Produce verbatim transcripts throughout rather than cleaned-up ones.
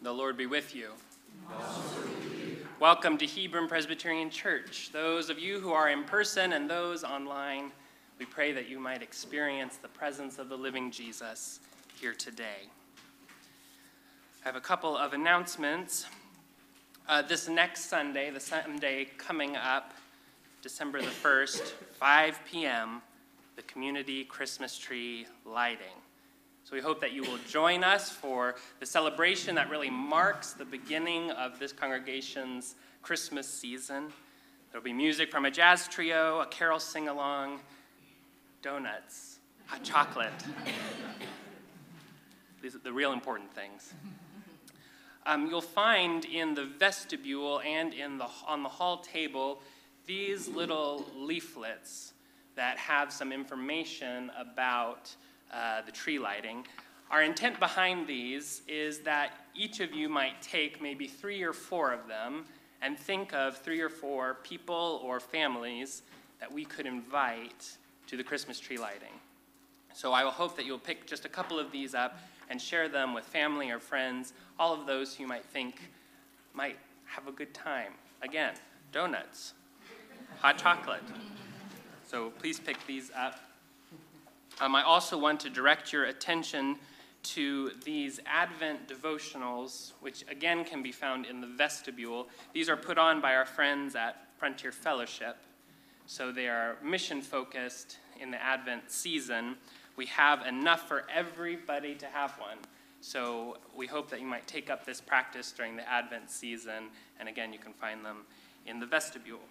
The Lord be with you. Welcome to Hebron Presbyterian Church. Those of you who are in person and those online, we pray that you might experience the presence of the living Jesus here today. I have a couple of announcements. Uh, this next Sunday, the Sunday coming up, December the first, five p.m., the community Christmas tree lighting. So we hope that you will join us for the celebration that really marks the beginning of this congregation's Christmas season. There will be music from a jazz trio, a carol sing-along, donuts, hot chocolate. These are the real important things. Um, you'll find in the vestibule and in the, on the hall table these little leaflets that have some information about Uh, the tree lighting. Our intent behind these is that each of you might take maybe three or four of them and think of three or four people or families that we could invite to the Christmas tree lighting. So I will hope that you'll pick just a couple of these up and share them with family or friends, all of those who you might think might have a good time. Again, donuts, hot chocolate. So please pick these up. Um, I also want to direct your attention to these Advent devotionals, which again can be found in the vestibule. These are put on by our friends at Frontier Fellowship. So they are mission-focused in the Advent season. We have enough for everybody to have one. So we hope that you might take up this practice during the Advent season. And again, you can find them in the vestibule.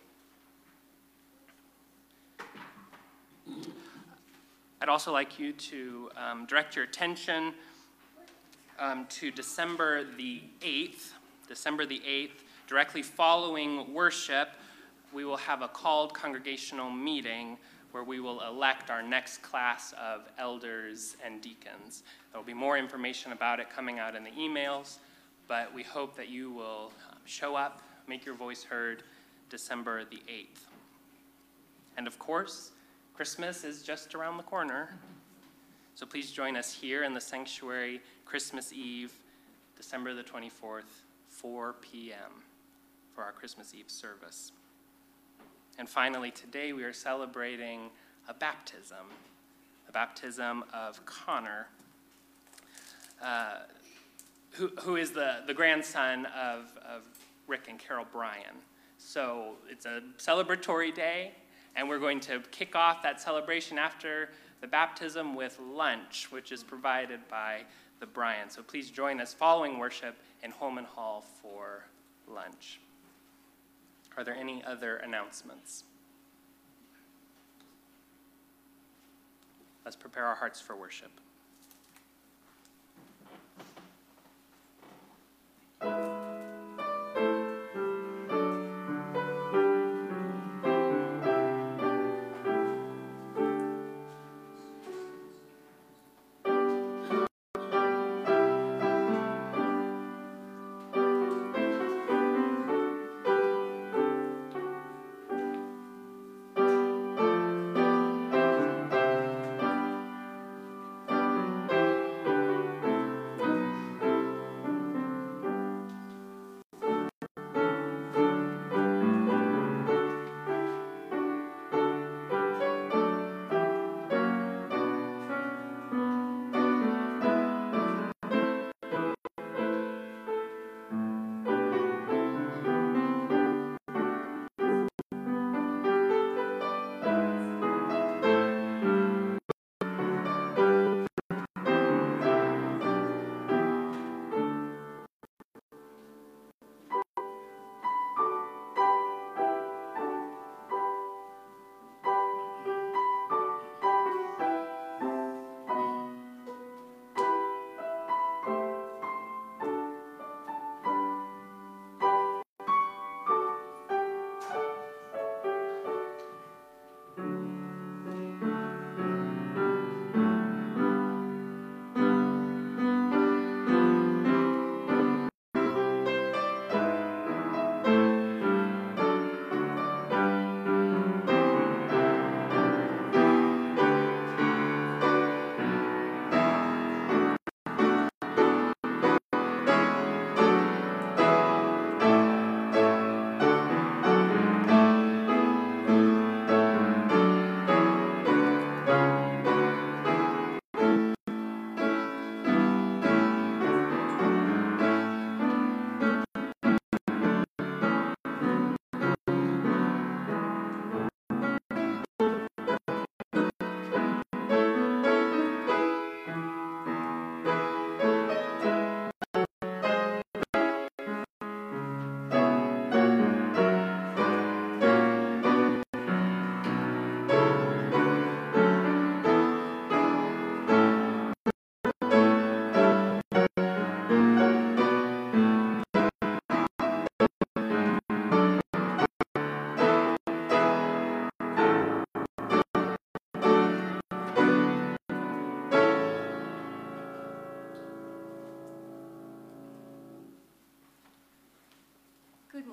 I'd also like you to um, direct your attention um, to December the eighth. December the eighth, directly following worship, we will have a called congregational meeting where we will elect our next class of elders and deacons. There will be more information about it coming out in the emails, but we hope that you will show up, make your voice heard December the eighth. And of course, Christmas is just around the corner, so please join us here in the sanctuary Christmas Eve, December the twenty-fourth, four p.m. for our Christmas Eve service. And finally, today we are celebrating a baptism, the baptism of Connor, uh, who, who is the, the grandson of, of Rick and Carol Bryan. So it's a celebratory day. And we're going to kick off that celebration after the baptism with lunch, which is provided by the Bryan. So please join us following worship in Holman Hall for lunch. Are there any other announcements? Let's prepare our hearts for worship.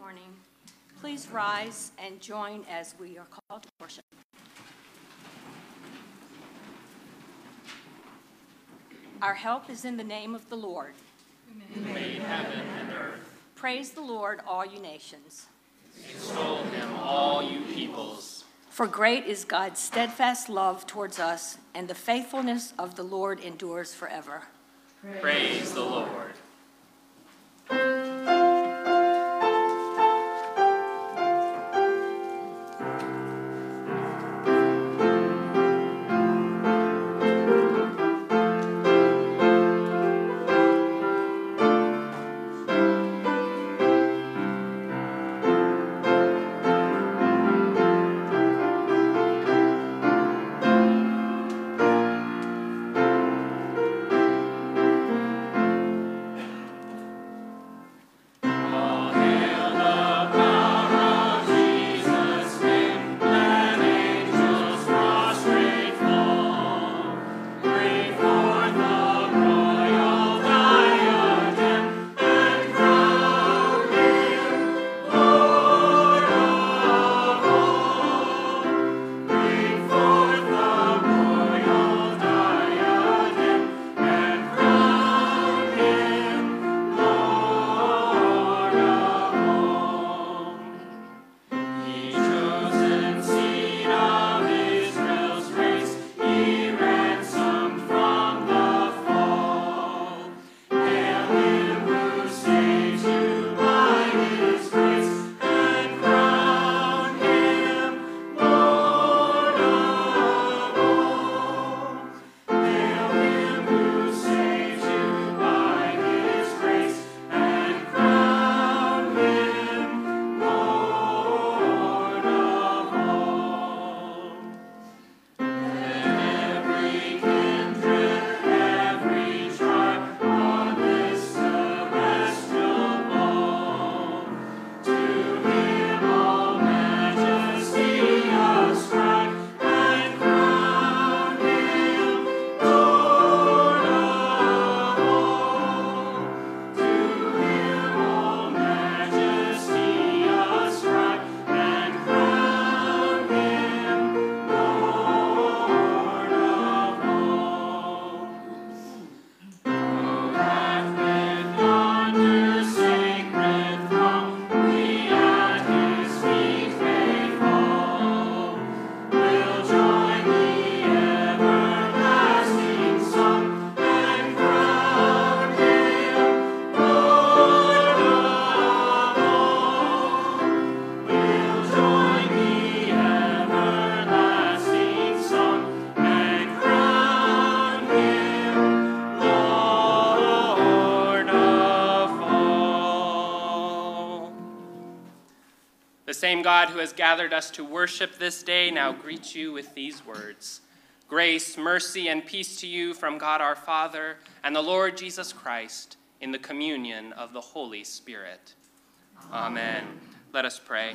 morning. Please rise and join as we are called to worship. Our help is in the name of the Lord, who made heaven and earth. Praise the Lord, all you nations. Extol him, all you peoples. For great is God's steadfast love towards us, and the faithfulness of the Lord endures forever. Praise the Lord. The same God who has gathered us to worship this day now greets you with these words. Grace, mercy, and peace to you from God our Father and the Lord Jesus Christ in the communion of the Holy Spirit. Amen. Amen. Let us pray.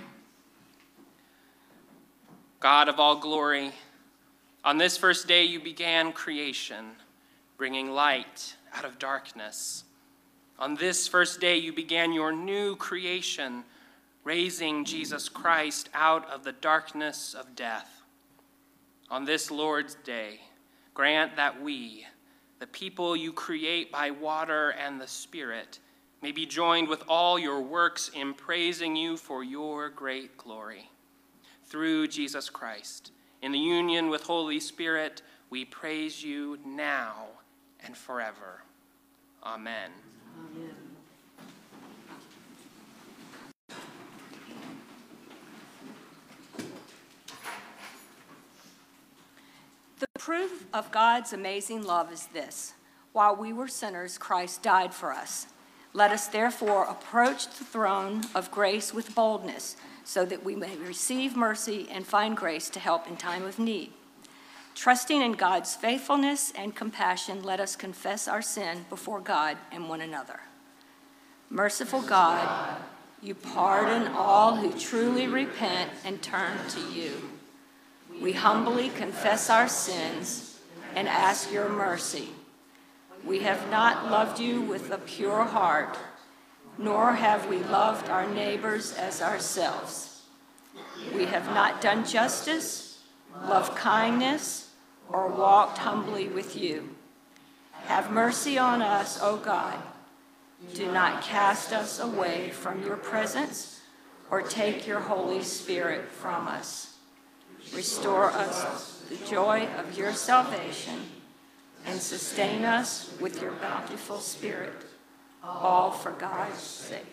God of all glory, on this first day you began creation, bringing light out of darkness. On this first day you began your new creation, raising Jesus Christ out of the darkness of death. On this Lord's day, grant that we, the people you create by water and the Spirit, may be joined with all your works in praising you for your great glory. Through Jesus Christ, in the union with Holy Spirit, we praise you now and forever. Amen. Amen. The proof of God's amazing love is this: while we were sinners, Christ died for us. Let us therefore approach the throne of grace with boldness, so that we may receive mercy and find grace to help in time of need. Trusting in God's faithfulness and compassion, let us confess our sin before God and one another. Merciful God, you pardon all who truly repent and turn to you. We humbly confess our sins and ask your mercy. We have not loved you with a pure heart. nor have we loved our neighbors as ourselves. We have not done justice, loved kindness, or walked humbly with you. Have mercy on us, O God. Do not cast us away from your presence or take your Holy Spirit from us. Restore us the joy of your salvation and sustain us with your bountiful Spirit, all for God's sake.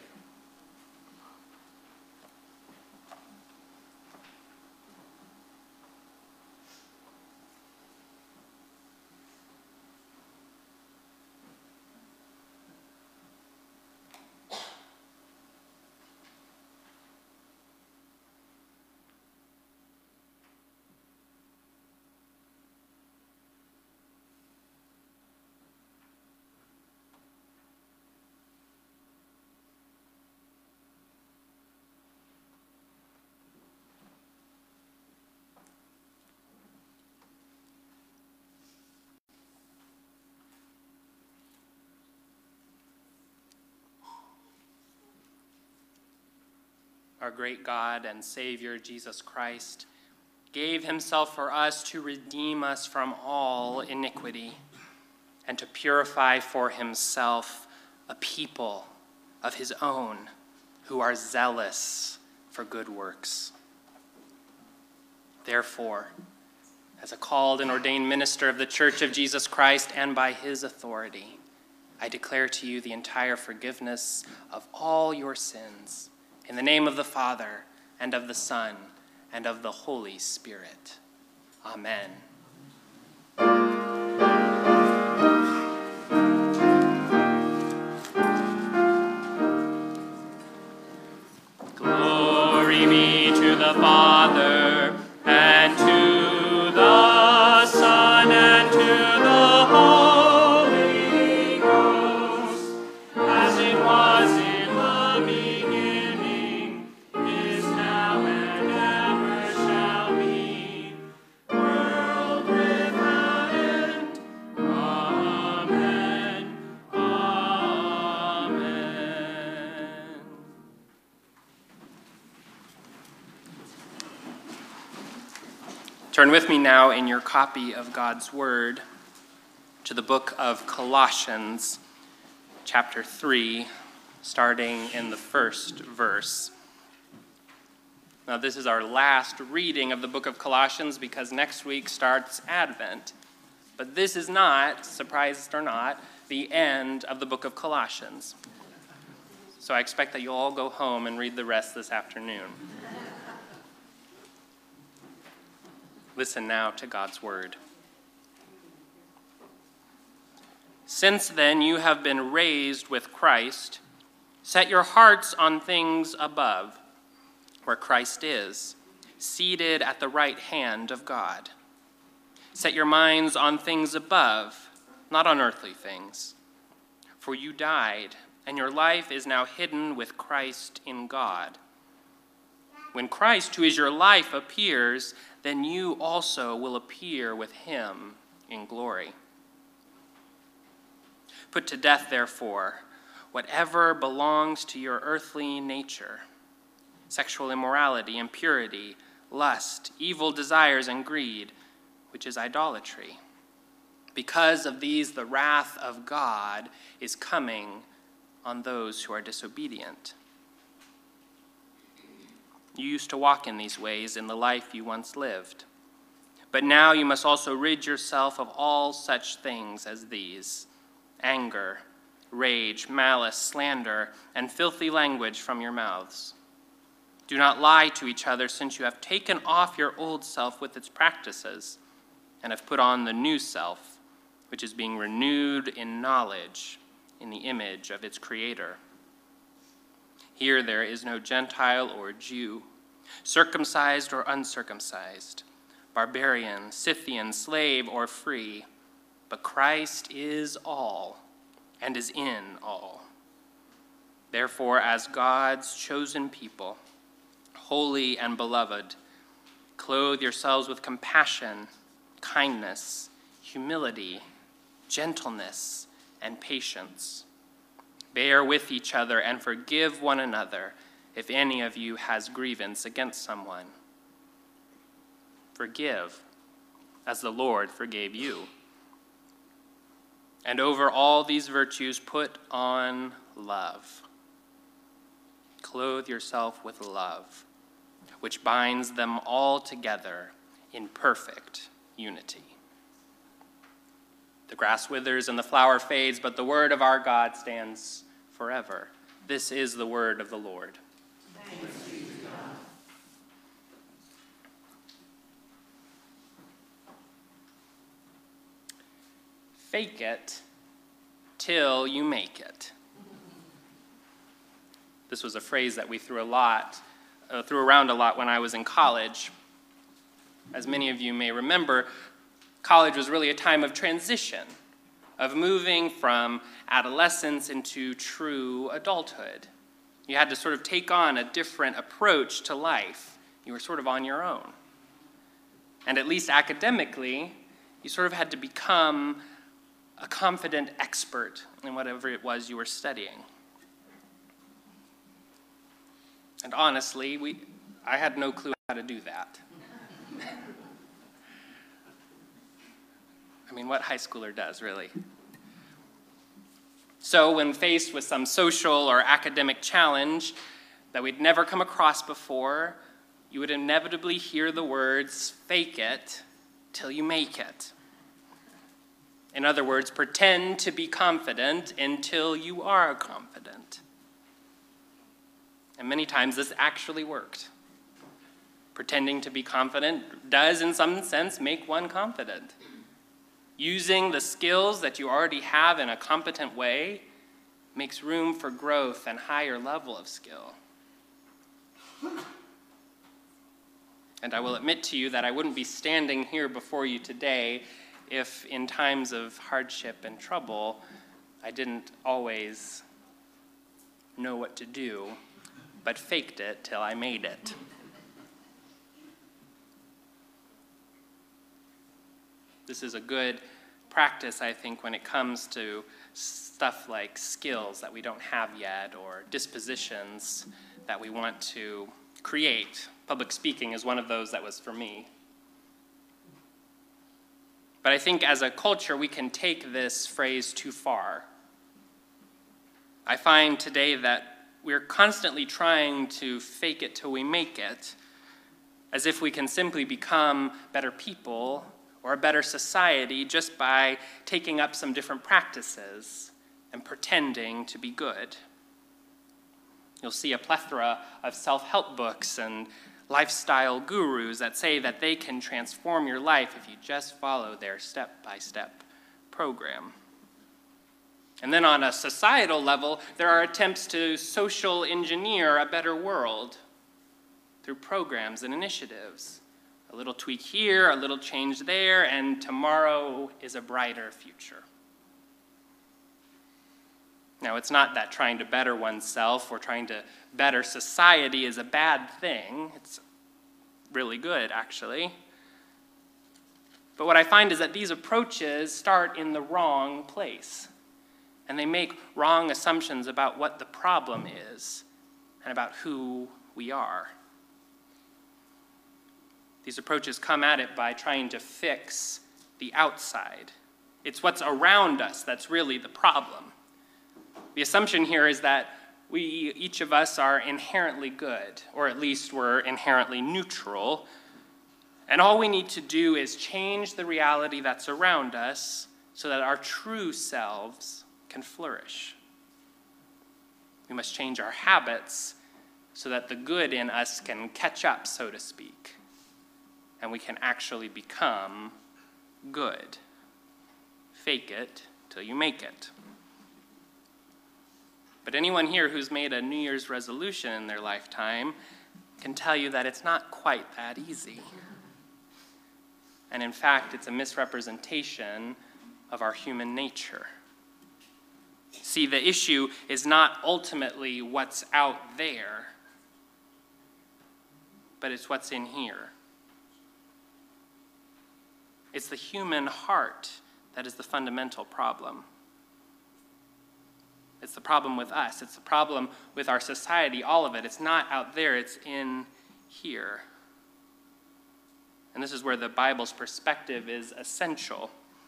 Our great God and Savior, Jesus Christ, gave himself for us to redeem us from all iniquity and to purify for himself a people of his own who are zealous for good works. Therefore, as a called and ordained minister of the Church of Jesus Christ and by his authority, I declare to you the entire forgiveness of all your sins, in the name of the Father, and of the Son, and of the Holy Spirit. Amen. Glory be to the Father, and to the Son, and to the Holy Ghost, as it was in the beginning, is now, and ever shall be, world without end. Amen. Amen. Turn with me now in your copy of God's Word to the book of Colossians, chapter three, starting in the first verse. Now, this is our last reading of the book of Colossians because next week starts Advent. But this is not, surprised or not, the end of the book of Colossians. So I expect that you'll all go home and read the rest this afternoon. Listen now to God's word. Since then you have been raised with Christ, set your hearts on things above, where Christ is, seated at the right hand of God. Set your minds on things above, not on earthly things. For you died, and your life is now hidden with Christ in God. When Christ, who is your life, appears, then you also will appear with him in glory. Put to death, therefore, whatever belongs to your earthly nature: sexual immorality, impurity, lust, evil desires, and greed, which is idolatry. Because of these, the wrath of God is coming on those who are disobedient. You used to walk in these ways in the life you once lived. But now you must also rid yourself of all such things as these: anger, rage, malice, slander, and filthy language from your mouths. Do not lie to each other, since you have taken off your old self with its practices and have put on the new self, which is being renewed in knowledge in the image of its creator. Here there is no Gentile or Jew, circumcised or uncircumcised, barbarian, Scythian, slave or free, but Christ is all and is in all. Therefore, as God's chosen people, holy and beloved, clothe yourselves with compassion, kindness, humility, gentleness, and patience. Bear with each other and forgive one another if any of you has grievance against someone. Forgive, as the Lord forgave you. And over all these virtues, put on love. Clothe yourself with love, which binds them all together in perfect unity. The grass withers and the flower fades, but the word of our God stands forever. This is the word of the Lord. Thanks be to God. Fake it till you make it. This was a phrase that we threw a lot, uh, threw around a lot when I was in college. As many of you may remember, college was really a time of transition, of moving from adolescence into true adulthood. You had to sort of take on a different approach to life. You were sort of on your own. And at least academically, you sort of had to become a confident expert in whatever it was you were studying. And honestly, we, I had no clue how to do that. I mean, what high schooler does, really? So when faced with some social or academic challenge that we'd never come across before, you would inevitably hear the words, fake it till you make it. In other words, pretend to be confident until you are confident. And many times this actually worked. Pretending to be confident does, in some sense, make one confident. Using the skills that you already have in a competent way makes room for growth and higher level of skill. And I will admit to you that I wouldn't be standing here before you today if in times of hardship and trouble, I didn't always know what to do, but faked it till I made it. This is a good practice, I think, when it comes to stuff like skills that we don't have yet or dispositions that we want to create. Public speaking is one of those that was for me. But I think as a culture, we can take this phrase too far. I find today that we're constantly trying to fake it till we make it, as if we can simply become better people or a better society just by taking up some different practices and pretending to be good. You'll see a plethora of self-help books and lifestyle gurus that say that they can transform your life if you just follow their step-by-step program. And then on a societal level, there are attempts to social engineer a better world through programs and initiatives. A little tweak here, a little change there, and tomorrow is a brighter future. Now, it's not that trying to better oneself or trying to better society is a bad thing. It's really good, actually. But what I find is that these approaches start in the wrong place, and they make wrong assumptions about what the problem is and about who we are. These approaches come at it by trying to fix the outside. It's what's around us that's really the problem. The assumption here is that we, each of us, are inherently good, or at least we're inherently neutral, and all we need to do is change the reality that's around us so that our true selves can flourish. We must change our habits so that the good in us can catch up, so to speak, and we can actually become good. Fake it till you make it. But anyone here who's made a New Year's resolution in their lifetime can tell you that it's not quite that easy. And in fact, it's a misrepresentation of our human nature. See, the issue is not ultimately what's out there, but it's what's in here. It's the human heart that is the fundamental problem. It's the problem with us. It's the problem with our society, all of it. It's not out there, it's in here. And this is where the Bible's perspective is essential.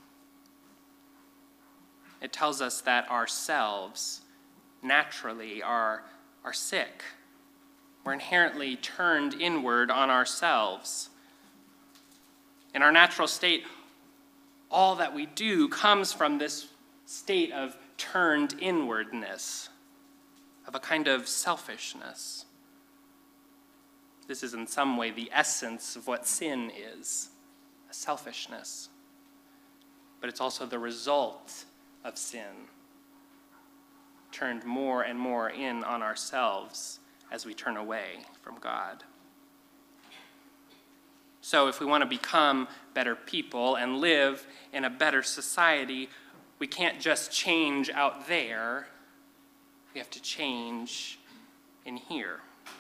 It tells us that ourselves naturally are, are sick. We're inherently turned inward on ourselves. In our natural state, all that we do comes from this state of turned inwardness, of a kind of selfishness. This is in some way the essence of what sin is, a selfishness. But it's also the result of sin, turned more and more in on ourselves as we turn away from God. So if we want to become better people and live in a better society, we can't just change out there. We have to change in here.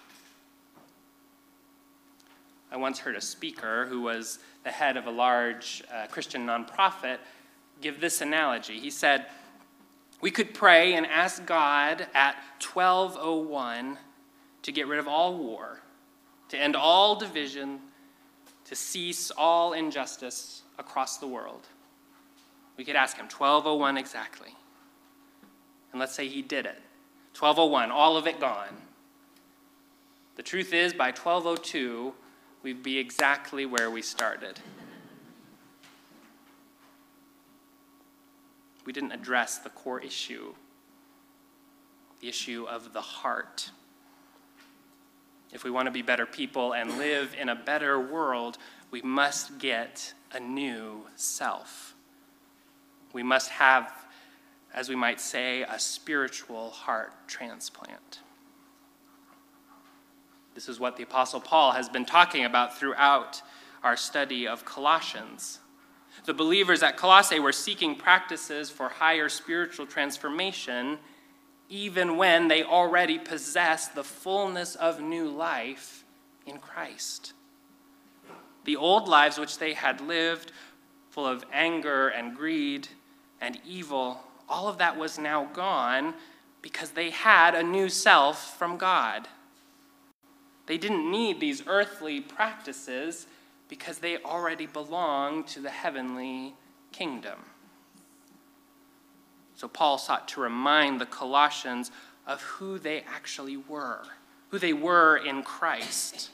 I once heard a speaker who was the head of a large uh, Christian nonprofit give this analogy. He said, we could pray and ask God at twelve oh one to get rid of all war, to end all division, to cease all injustice across the world. We could ask him, twelve oh one exactly. And let's say he did it. twelve oh one, all of it gone. The truth is, by twelve oh two, we'd be exactly where we started. We didn't address the core issue, the issue of the heart. If we want to be better people and live in a better world, we must get a new self. We must have, as we might say, a spiritual heart transplant. This is what the Apostle Paul has been talking about throughout our study of Colossians. The believers at Colossae were seeking practices for higher spiritual transformation, even when they already possessed the fullness of new life in Christ. The old lives which they had lived, full of anger and greed and evil, all of that was now gone because they had a new self from God. They didn't need these earthly practices because they already belonged to the heavenly kingdom. So Paul sought to remind the Colossians of who they actually were, who they were in Christ,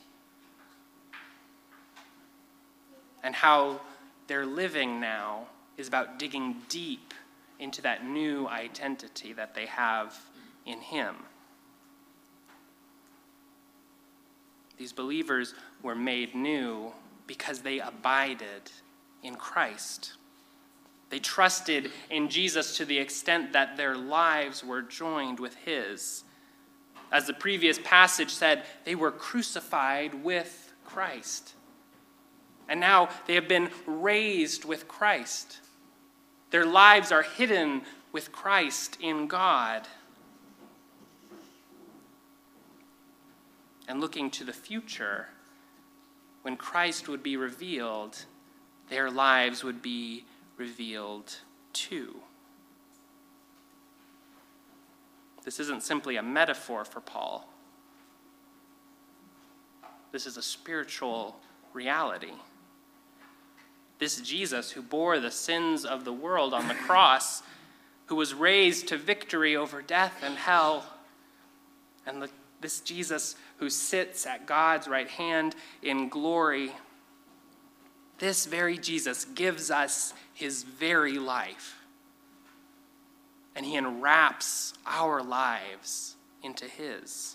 and how their living now is about digging deep into that new identity that they have in him. These believers were made new because they abided in Christ. They trusted in Jesus to the extent that their lives were joined with his. As the previous passage said, they were crucified with Christ. And now they have been raised with Christ. Their lives are hidden with Christ in God. And looking to the future, when Christ would be revealed, their lives would be revealed too. This isn't simply a metaphor for Paul. This is a spiritual reality. This Jesus who bore the sins of the world on the cross, who was raised to victory over death and hell, and the, this Jesus who sits at God's right hand in glory, this very Jesus gives us his very life. And he enwraps our lives into his.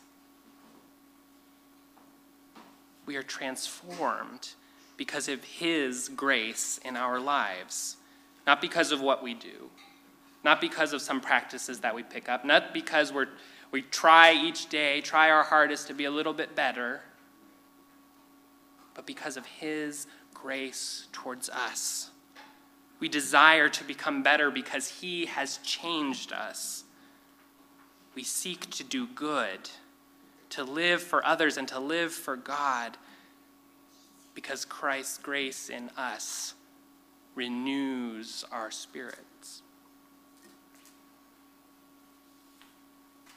We are transformed because of his grace in our lives, not because of what we do, not because of some practices that we pick up, not because we're, we try each day, try our hardest to be a little bit better, but because of his grace towards us. We desire to become better because he has changed us. We seek to do good, to live for others and to live for God, because Christ's grace in us renews our spirits.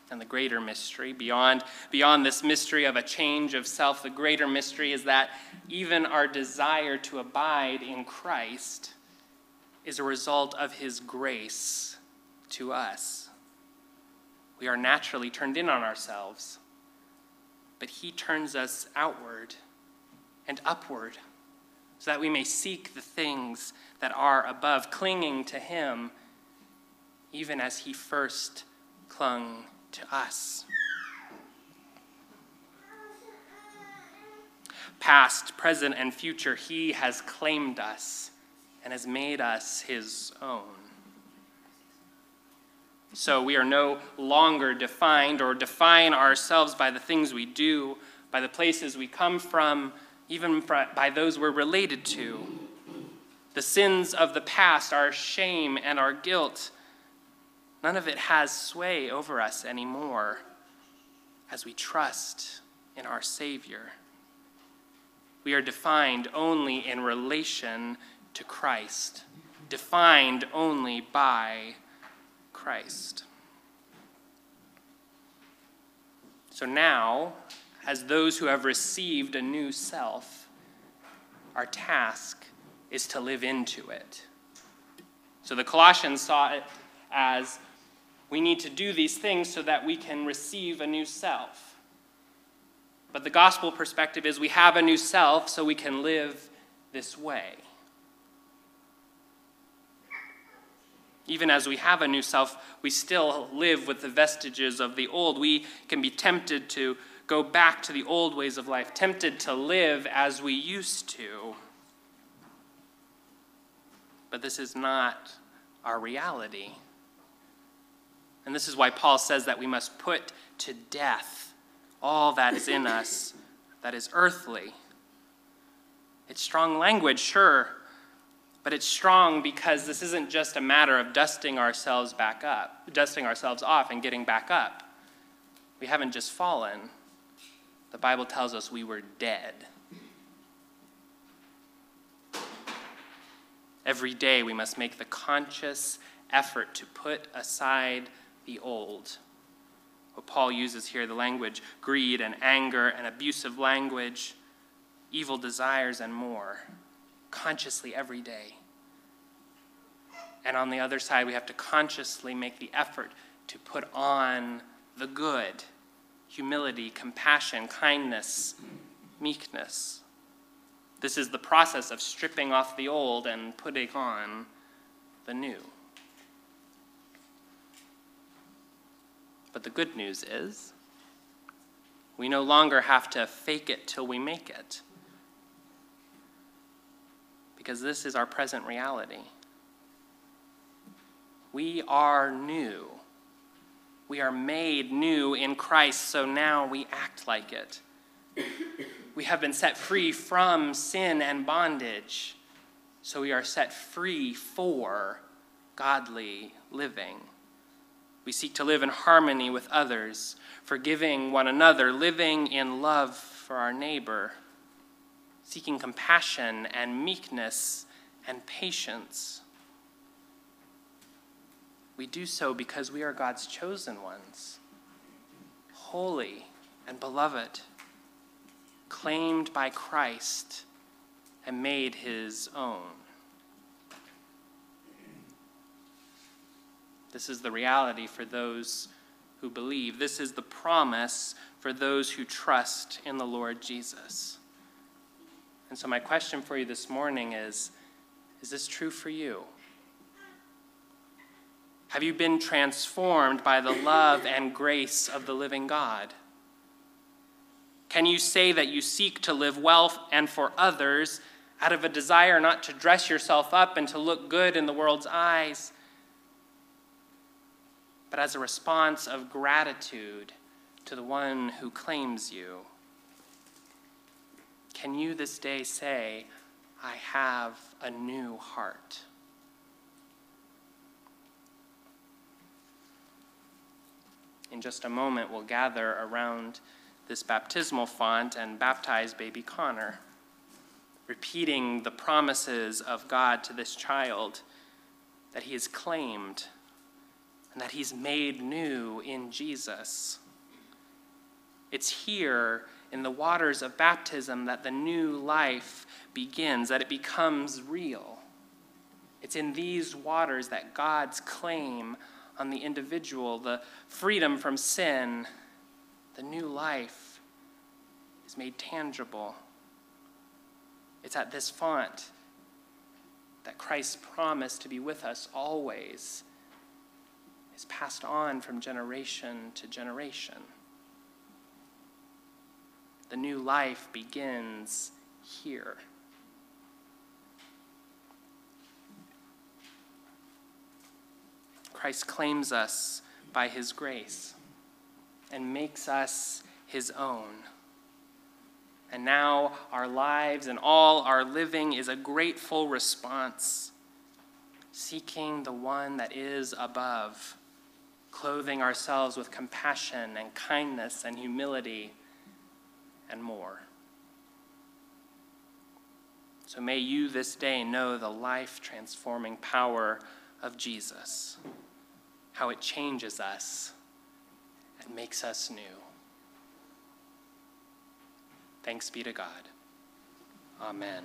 And the greater mystery, beyond, beyond this mystery of a change of self, the greater mystery is that even our desire to abide in Christ is a result of his grace to us. We are naturally turned in on ourselves, but he turns us outward and upward so that we may seek the things that are above, clinging to him even as he first clung to us. Past, present, and future, he has claimed us and has made us his own. So we are no longer defined or define ourselves by the things we do, by the places we come from, even by those we're related to. The sins of the past, our shame and our guilt, none of it has sway over us anymore as we trust in our Savior. We are defined only in relation to Christ, defined only by Christ. So now, as those who have received a new self, our task is to live into it. So the Colossians saw it as we need to do these things so that we can receive a new self. But the gospel perspective is we have a new self so we can live this way. Even as we have a new self, we still live with the vestiges of the old. We can be tempted to go back to the old ways of life, tempted to live as we used to. But this is not our reality. And this is why Paul says that we must put to death all that is in us that is earthly. It's strong language, sure, but it's strong because this isn't just a matter of dusting ourselves back up, dusting ourselves off and getting back up. We haven't just fallen. The Bible tells us we were dead. Every day we must make the conscious effort to put aside the old. What Paul uses here, the language, greed and anger and abusive language, evil desires and more, consciously every day. And on the other side, we have to consciously make the effort to put on the good, humility, compassion, kindness, meekness. This is the process of stripping off the old and putting on the new. But the good news is, we no longer have to fake it till we make it. Because this is our present reality. We are new. We are made new in Christ, so now we act like it. We have been set free from sin and bondage, so we are set free for godly living. We seek to live in harmony with others, forgiving one another, living in love for our neighbor, seeking compassion and meekness and patience. We do so because we are God's chosen ones, holy and beloved, claimed by Christ and made his own. This is the reality for those who believe. This is the promise for those who trust in the Lord Jesus. And so my question for you this morning is, is this true for you? Have you been transformed by the love and grace of the living God? Can you say that you seek to live well and for others out of a desire not to dress yourself up and to look good in the world's eyes, but as a response of gratitude to the one who claims you? Can you this day say, I have a new heart? In just a moment, we'll gather around this baptismal font and baptize baby Connor, repeating the promises of God to this child that he is claimed, and that he's made new in Jesus. It's here in the waters of baptism that the new life begins, that it becomes real. It's in these waters that God's claim on the individual, the freedom from sin, the new life, is made tangible. It's at this font that Christ's promise to be with us always is passed on from generation to generation. The new life begins here. Christ claims us by his grace and makes us his own. And now our lives and all our living is a grateful response, seeking the one that is above, clothing ourselves with compassion and kindness and humility and more. So may you this day know the life-transforming power of Jesus, how it changes us and makes us new. Thanks be to God. Amen.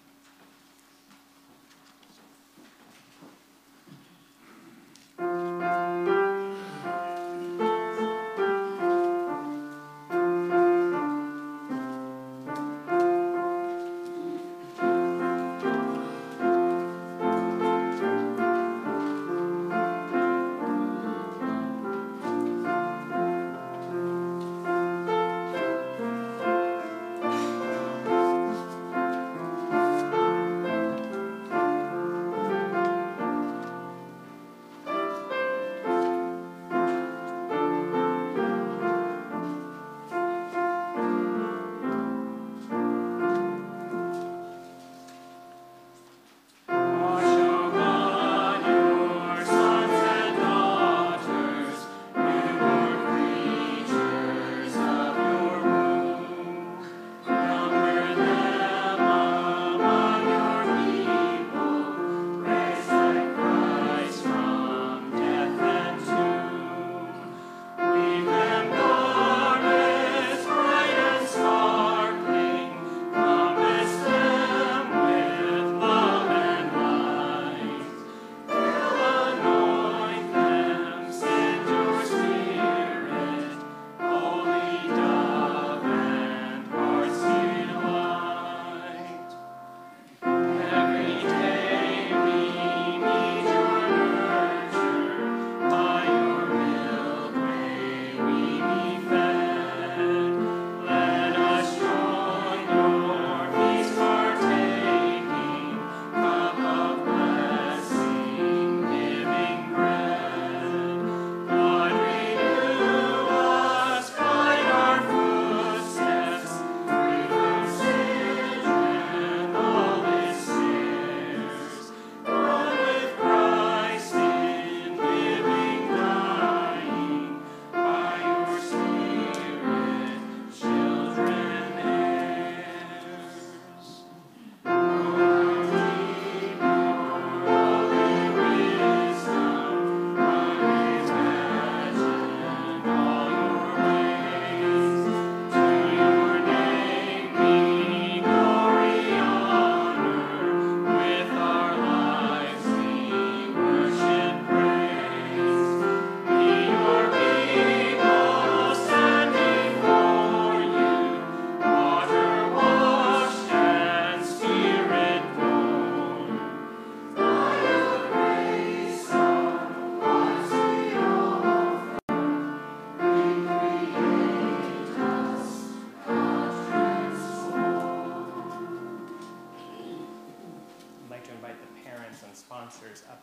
sponsors up.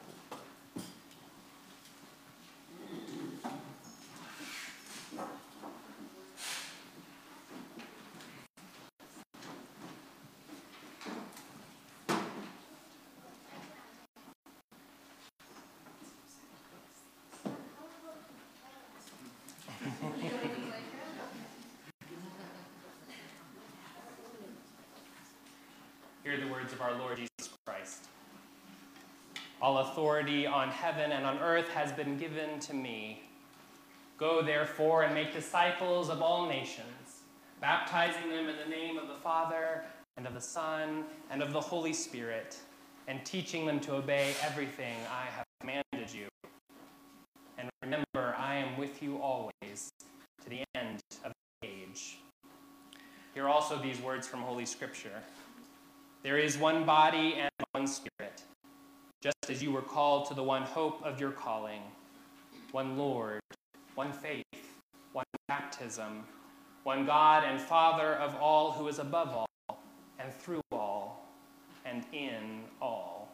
Hear the words of our Lord Jesus Christ. All authority on heaven and on earth has been given to me. Go, therefore, and make disciples of all nations, baptizing them in the name of the Father, and of the Son, and of the Holy Spirit, and teaching them to obey everything I have commanded you. And remember, I am with you always, to the end of the age. Hear also these words from Holy Scripture. There is one body and one Spirit, just as you were called to the one hope of your calling, one Lord, one faith, one baptism, one God and Father of all, who is above all, and through all, and in all.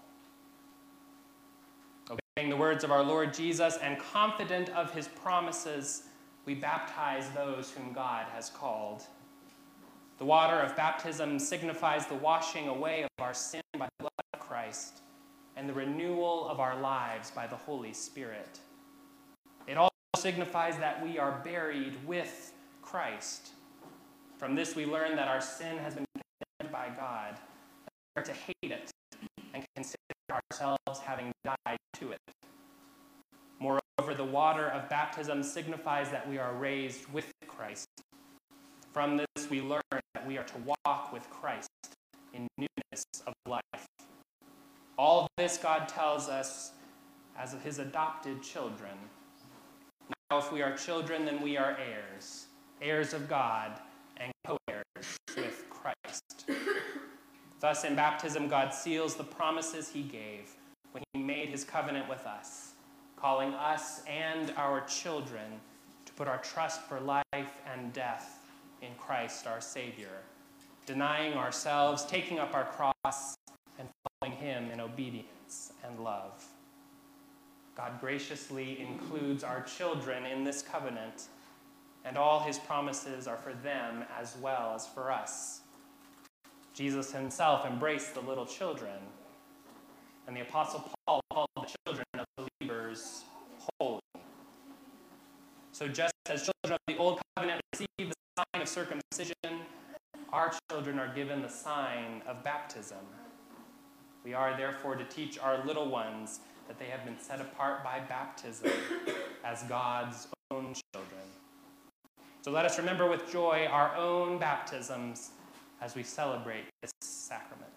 Obeying the words of our Lord Jesus and confident of his promises, we baptize those whom God has called. The water of baptism signifies the washing away of our sin by the blood of Christ and the renewal of our lives by the Holy Spirit. It also signifies that we are buried with Christ. From this we learn that our sin has been condemned by God, that we are to hate it and consider ourselves having died to it. Moreover, the water of baptism signifies that we are raised with Christ. From this we learn that we are to walk with Christ in newness of life. All this God tells us as his adopted children. Now, if we are children, then we are heirs, heirs of God and co-heirs with Christ. Thus, in baptism, God seals the promises he gave when he made his covenant with us, calling us and our children to put our trust for life and death in Christ our Savior, denying ourselves, taking up our cross, and following him in obedience and love. God graciously includes our children in this covenant, and all his promises are for them as well as for us. Jesus himself embraced the little children, and the Apostle Paul called the children of believers holy. So just as children of the Old Covenant received the sign of circumcision, our children are given the sign of baptism. We are therefore to teach our little ones that they have been set apart by baptism as God's own children. So let us remember with joy our own baptisms as we celebrate this sacrament.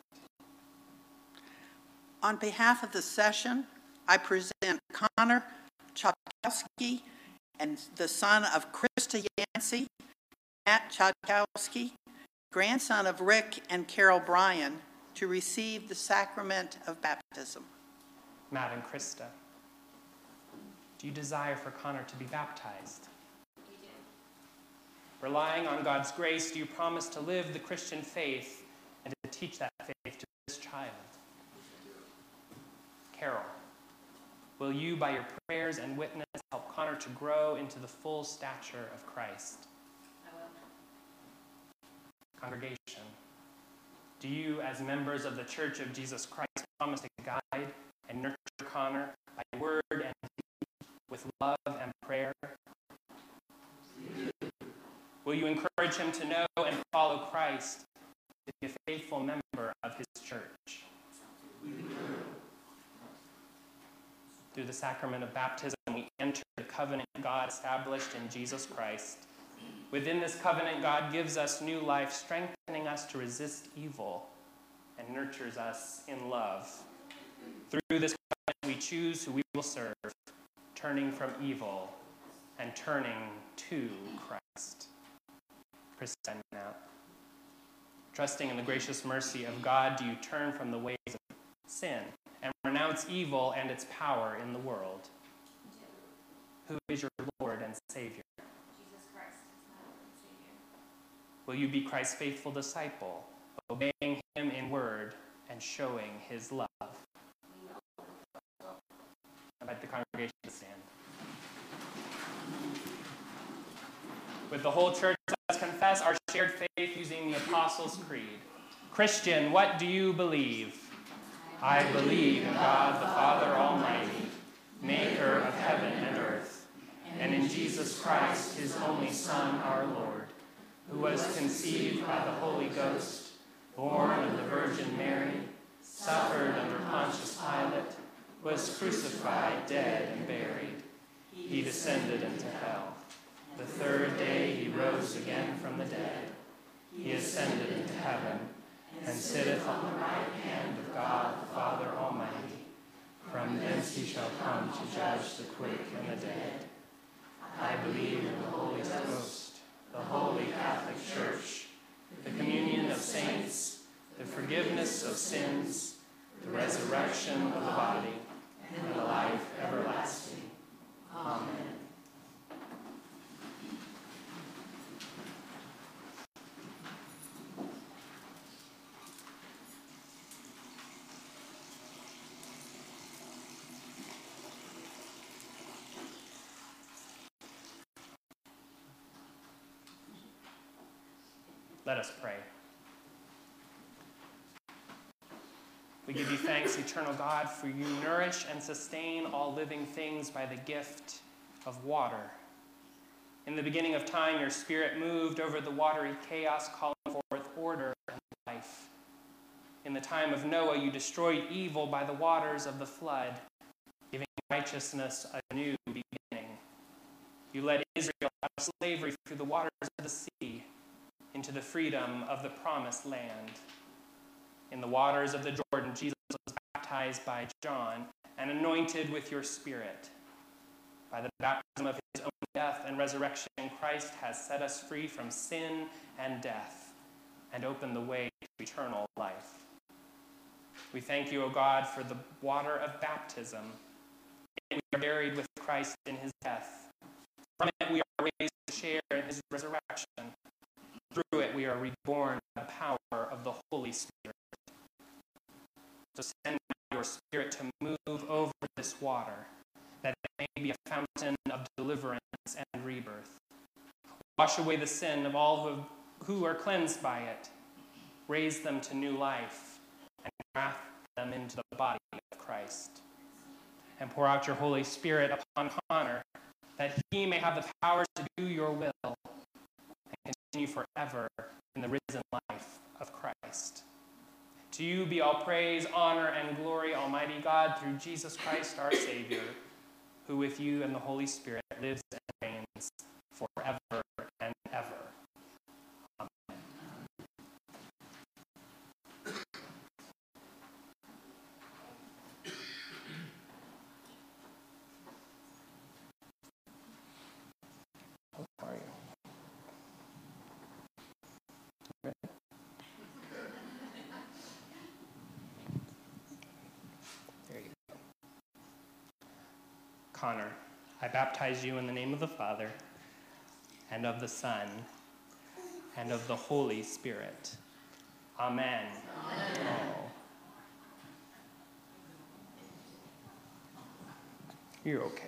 On behalf of the session, I present Connor Chodkowski, and the son of Krista Yancey, Matt Chodkowski, grandson of Rick and Carol Bryan, to receive the sacrament of baptism. Matt and Krista, do you desire for Connor to be baptized? We do. Relying on God's grace, do you promise to live the Christian faith and to teach that faith to this child? Carol, will you, by your prayers and witness, help Connor to grow into the full stature of Christ? I will. Congregation, do you, as members of the Church of Jesus Christ, promise to guide and nurture Connor by word and deed with love and prayer? Will you encourage him to know and follow Christ, to be a faithful member of his church? Through the sacrament of baptism, we enter the covenant God established in Jesus Christ. Within this covenant, God gives us new life, strengthening us to resist evil and nurtures us in love. Through this covenant, we choose who we will serve, turning from evil and turning to Christ. Present now. Trusting in the gracious mercy of God, do you turn from the ways of sin and renounce evil and its power in the world? Who is your Lord and Savior? Jesus Christ is my Lord and Savior. Will you be Christ's faithful disciple, obeying him in word and showing his love? I invite the congregation to stand. With the whole church, let's confess our shared faith using the Apostles' Creed. Christian, what do you believe? I believe in God the Father Almighty, maker of heaven and earth, and in Jesus Christ, his only Son, our Lord, who was conceived by the Holy Ghost, born of the Virgin Mary, suffered under Pontius Pilate, was crucified, dead, and buried. He descended into hell. The third day he rose again from the dead. He ascended into heaven, and sitteth on the right hand of God the Father Almighty. From thence he shall come to judge the quick and the dead. I believe in the Holy Ghost, the Holy Catholic Church, the communion of saints, the forgiveness of sins, the resurrection of the body, and the life everlasting. Amen. Let us pray. We give you thanks, eternal God, for you nourish and sustain all living things by the gift of water. In the beginning of time, your Spirit moved over the watery chaos, calling forth order and life. In the time of Noah, you destroyed evil by the waters of the flood, giving righteousness a new beginning. You led Israel out of slavery through the waters of the sea into the freedom of the promised land. In the waters of the Jordan, Jesus was baptized by John and anointed with your Spirit. By the baptism of his own death and resurrection, Christ has set us free from sin and death and opened the way to eternal life. We thank you, O God, for the water of baptism. We are buried with Christ in his death. From it we are raised to share in his resurrection. Through it we are reborn by the power of the Holy Spirit. So send your Spirit to move over this water, that it may be a fountain of deliverance and rebirth. Wash away the sin of all who, have, who are cleansed by it. Raise them to new life, and graft them into the body of Christ. And pour out your Holy Spirit upon Connor, that he may have the power to do your will and continue forever in the risen life of Christ. To you be all praise, honor, and glory, Almighty God, through Jesus Christ our Savior, who with you and the Holy Spirit lives and reigns forever and ever. Amen. How are you? Ready? There you go. Connor, I baptize you in the name of the Father, and of the Son, and of the Holy Spirit. Amen. Amen. Oh. You're okay.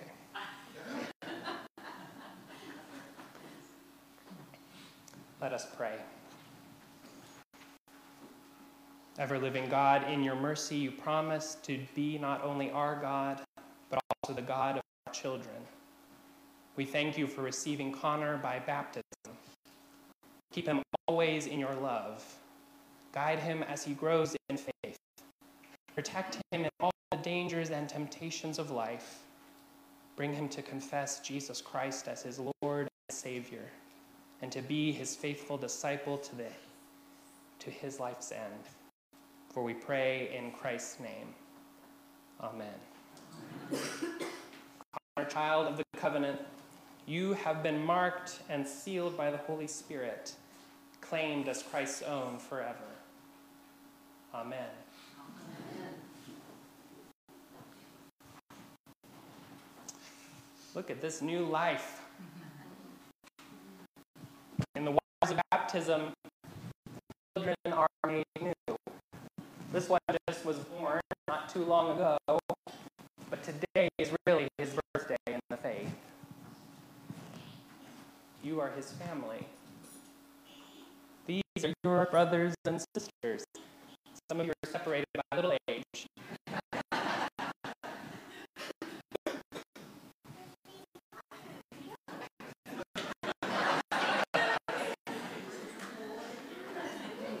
Let us pray. Ever-living God, in your mercy you promise to be not only our God, but also the God of our children. We thank you for receiving Connor by baptism. Keep him always in your love. Guide him as he grows in faith. Protect him in all the dangers and temptations of life. Bring him to confess Jesus Christ as his Lord and Savior, and to be his faithful disciple to, the, to his life's end. For we pray in Christ's name. Amen. Connor, child of the covenant, you have been marked and sealed by the Holy Spirit, claimed as Christ's own forever. Amen. Amen. Look at this new life. In the waters of baptism, children are made new. This one just was born not too long ago, but today is really his birthday in the faith. You are his family. These are your brothers and sisters. Some of you are separated by a little age.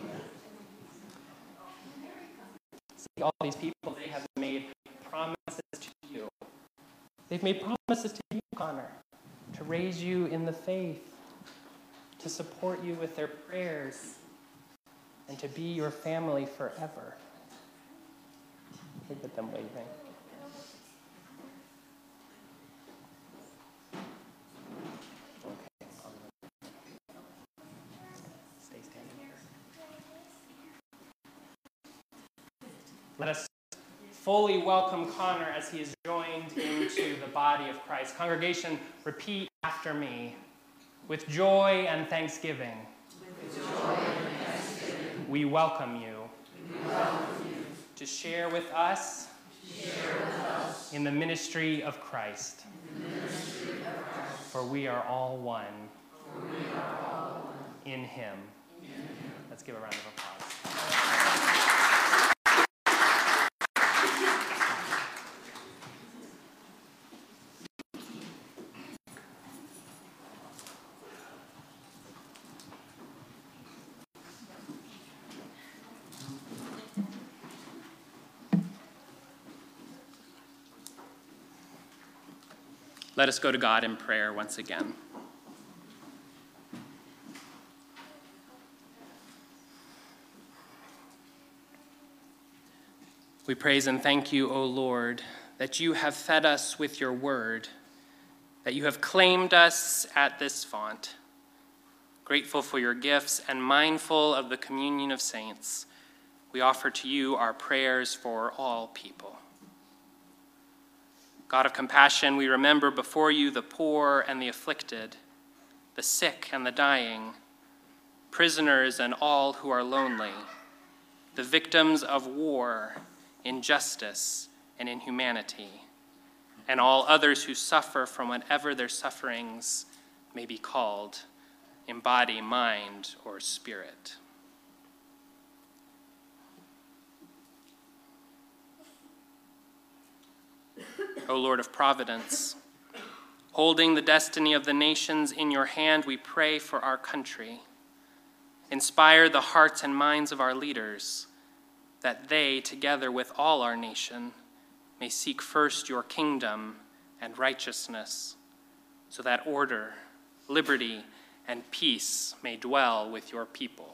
See, all these people, they have made promises They've made promises to you, Connor, to raise you in the faith, to support you with their prayers, and to be your family forever. Look at them waving. Okay. Stay standing here. Let us fully welcome Connor as he is joined into the body of Christ. Congregation, repeat after me. With joy and thanksgiving. With joy and thanksgiving. We welcome you. We welcome you. To share with us. Share with us. In the ministry of Christ. In the ministry of Christ. For we are all one. For we are all one. In him. In him. Let's give a round of applause. Let us go to God in prayer once again. We praise and thank you, O Lord, that you have fed us with your word, that you have claimed us at this font. Grateful for your gifts and mindful of the communion of saints, we offer to you our prayers for all people. God of compassion, we remember before you the poor and the afflicted, the sick and the dying, prisoners and all who are lonely, the victims of war, injustice, and inhumanity, and all others who suffer from whatever their sufferings may be called, in body, mind, or spirit. O Lord of providence, holding the destiny of the nations in your hand, we pray for our country. Inspire the hearts and minds of our leaders, that they, together with all our nation, may seek first your kingdom and righteousness, so that order, liberty, and peace may dwell with your people.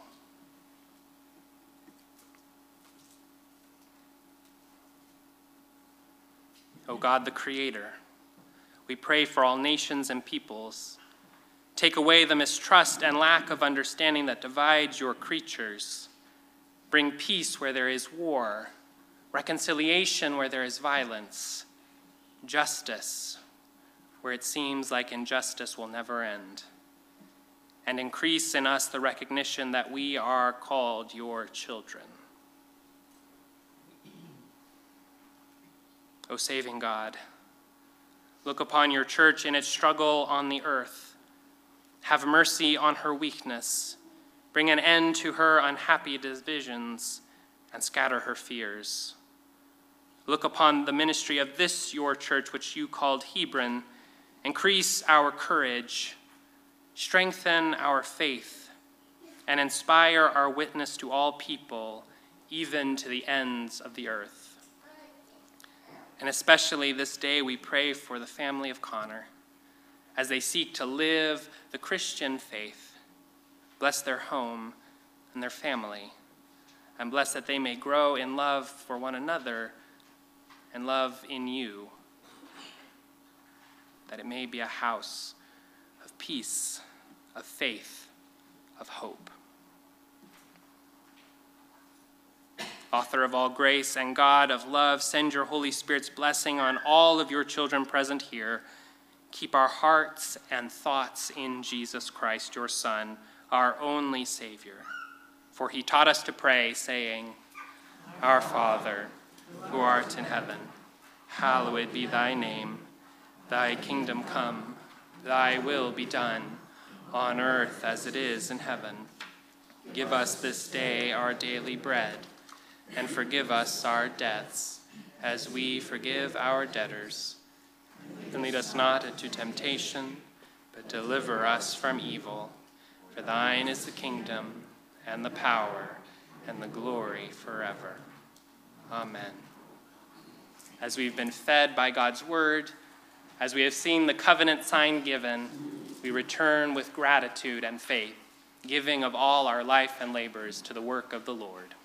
O God, the Creator, we pray for all nations and peoples. Take away the mistrust and lack of understanding that divides your creatures. Bring peace where there is war, reconciliation where there is violence, justice where it seems like injustice will never end, and increase in us the recognition that we are called your children. O saving God, look upon your church in its struggle on the earth. Have mercy on her weakness. Bring an end to her unhappy divisions and scatter her fears. Look upon the ministry of this your church, which you called Hebron. Increase our courage, strengthen our faith, and inspire our witness to all people, even to the ends of the earth. And especially this day, we pray for the family of Connor as they seek to live the Christian faith. Bless their home and their family, and bless that they may grow in love for one another and love in you, that it may be a house of peace, of faith, of hope. Author of all grace and God of love, send your Holy Spirit's blessing on all of your children present here. Keep our hearts and thoughts in Jesus Christ, your Son, our only Savior. For he taught us to pray, saying, Our Father, who art in heaven, hallowed be thy name. Thy kingdom come, thy will be done, on earth as it is in heaven. Give us this day our daily bread, and forgive us our debts, as we forgive our debtors. And lead us not into temptation, but deliver us from evil. For thine is the kingdom, and the power, and the glory forever. Amen. As we've been fed by God's word, As we have seen the covenant sign given, we return with gratitude and faith, giving of all our life and labors to the work of the Lord.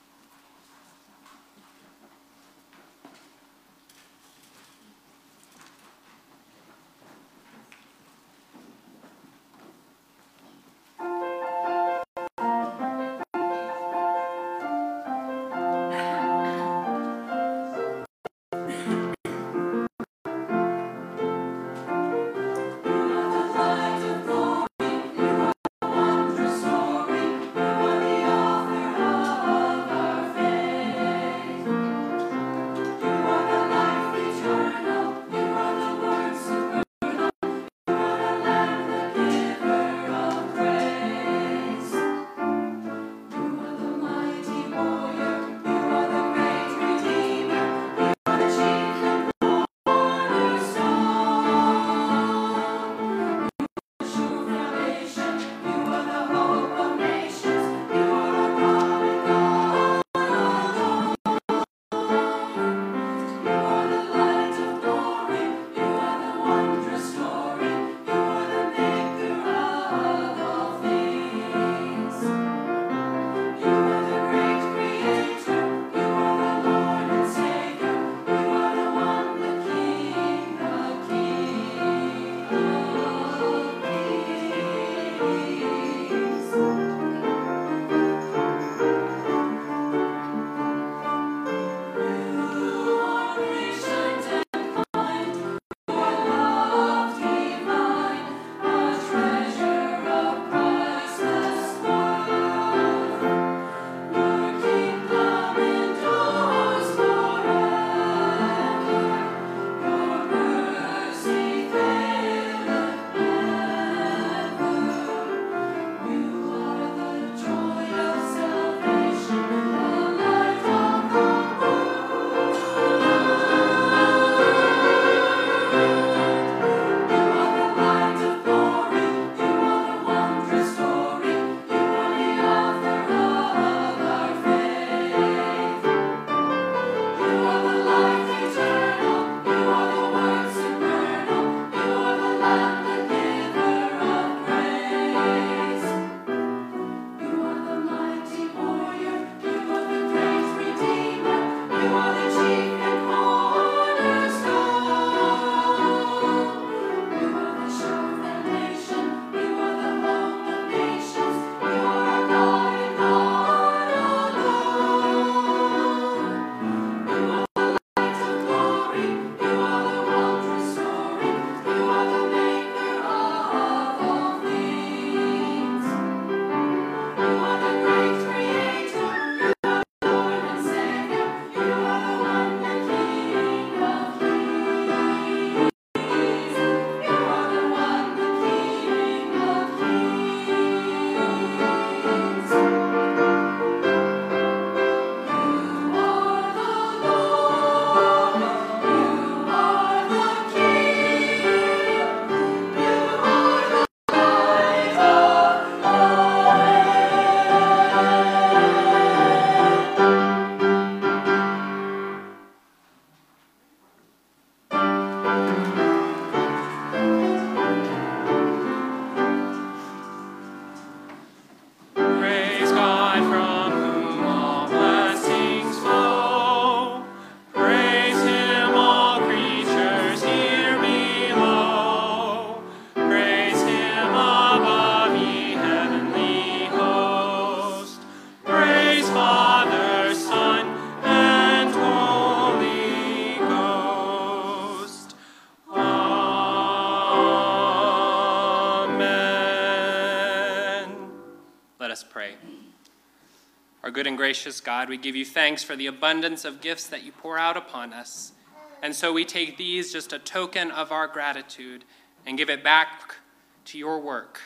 Our good and gracious God, we give you thanks for the abundance of gifts that you pour out upon us. And so we take these just a token of our gratitude and give it back to your work,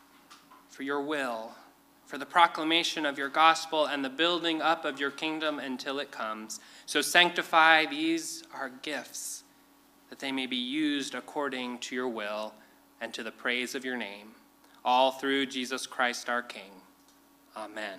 for your will, for the proclamation of your gospel and the building up of your kingdom until it comes. So sanctify these our gifts, that they may be used according to your will and to the praise of your name, all through Jesus Christ our King. Amen.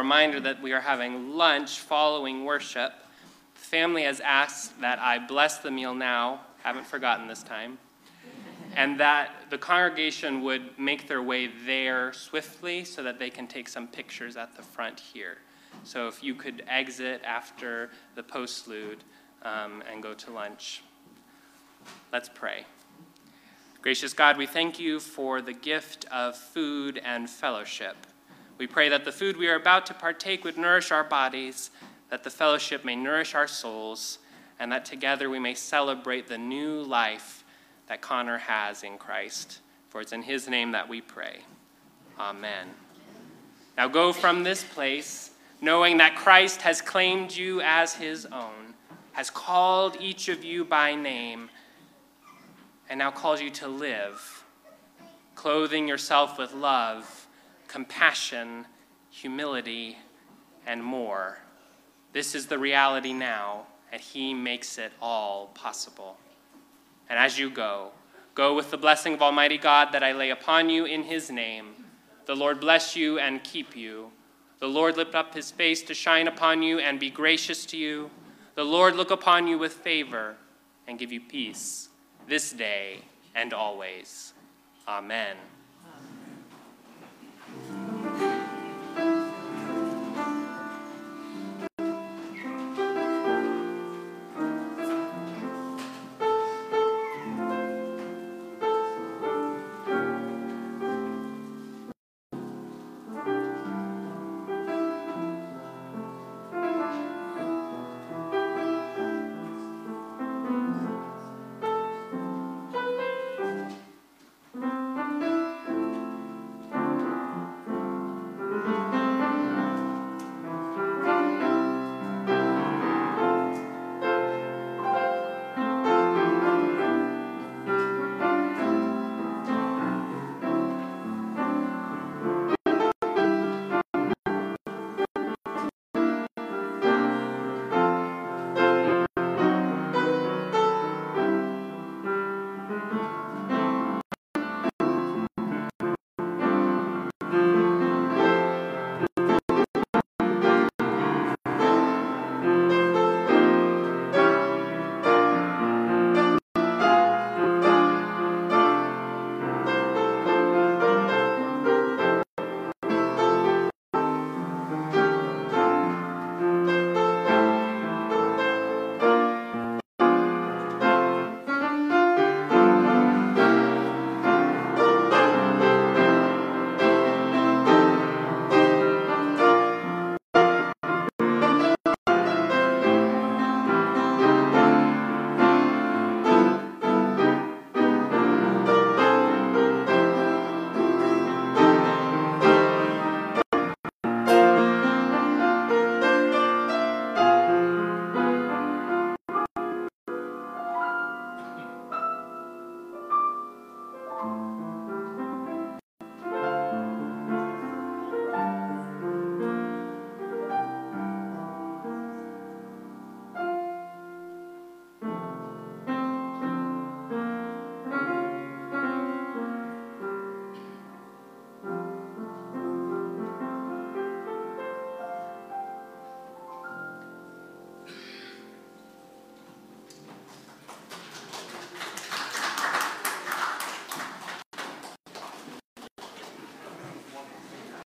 reminder that we are having lunch following worship. The family has asked that I bless the meal now, haven't forgotten this time, and that the congregation would make their way there swiftly so that they can take some pictures at the front here. So if you could exit after the postlude um, and go to lunch. Let's pray. Gracious God, we thank you for the gift of food and fellowship. We pray that the food we are about to partake would nourish our bodies, that the fellowship may nourish our souls, and that together we may celebrate the new life that Connor has in Christ. For it's in his name that we pray. Amen. Now go from this place, knowing that Christ has claimed you as his own, has called each of you by name, and now calls you to live, clothing yourself with love, compassion, humility, and more. This is the reality now, and he makes it all possible. And as you go, go with the blessing of Almighty God that I lay upon you in his name. The Lord bless you and keep you. The Lord lift up his face to shine upon you and be gracious to you. The Lord look upon you with favor and give you peace this day and always. Amen.